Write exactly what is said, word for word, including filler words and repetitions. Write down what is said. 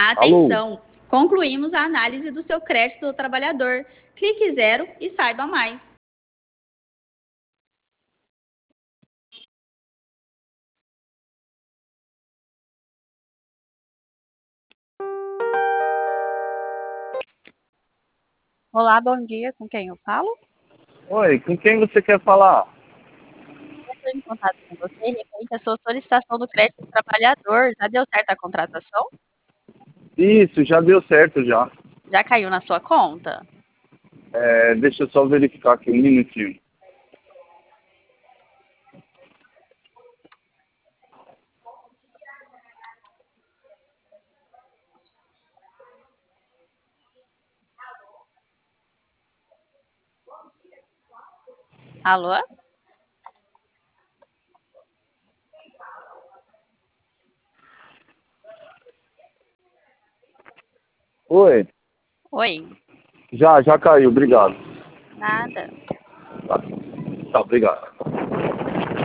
Alô? Atenção! Concluímos a análise do seu crédito do trabalhador. Clique zero e saiba mais. Olá, bom dia. Com quem eu falo? Oi, com quem você quer falar? Eu estou em contato com você referente à sua solicitação do crédito do trabalhador. Já deu certo a contratação? Isso, já deu certo já. Já caiu na sua conta? É, deixa eu só verificar aqui um minutinho. Alô? Oi, Oi, já, já caiu, obrigado. nada. Tá, tá obrigado.